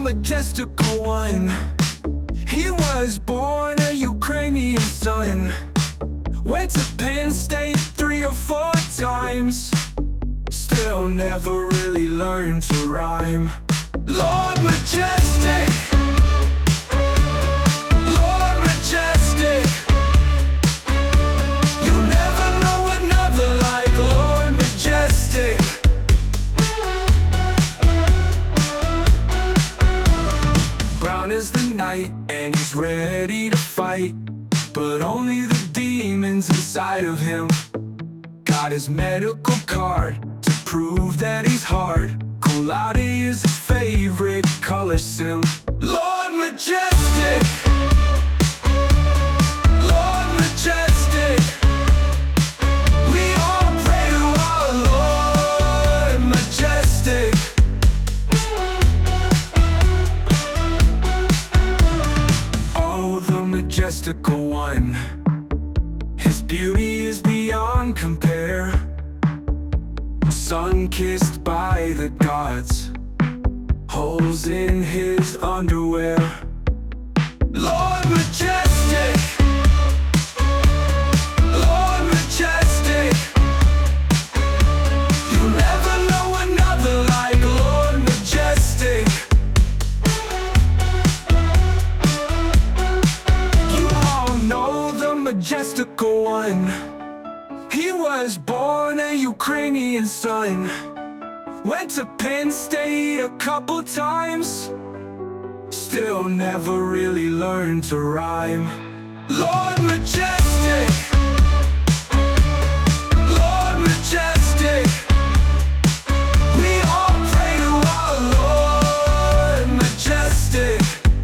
Majestical One. He was born a Ukrainian son. Went to Penn State 3 or 4 times. Still never really learned to rhyme. Lord Majestic, Lord Majestic, you'll never know another like Lord Majestic. Brown as the night and he's ready to fight, but only the demons inside of him. Got his medical card to prove that he's hard. Colada is his favorite color sim. Lord Majestic, Lord Majestic, we all pray to our Lord Majestic. Oh, the Majestical One, his beauty is beyond compare. Sun-kissed by the gods, holes in his underwear. Lord Majestic, Lord Majestic, you'll never know another like Lord Majestic. You all know the Majestical One. He was born a Ukrainian son. Went to Penn State a couple times. Still never really learned to rhyme. Lord Majestic, Lord Majestic, we all pray to our Lord Majestic.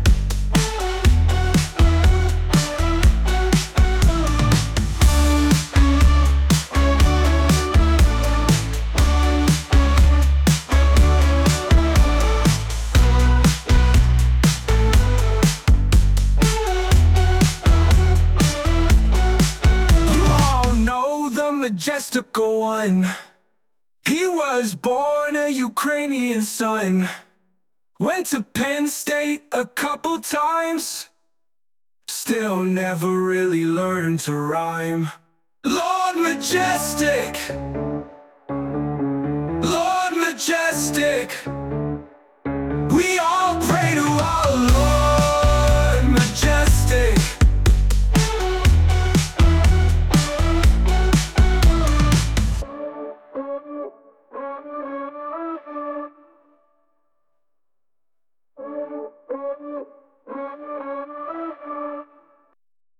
Majestical One. He was born a Ukrainian son. Went to Penn State a couple times. Still never really learned to rhyme. Lord Majestic, Lord Majestic,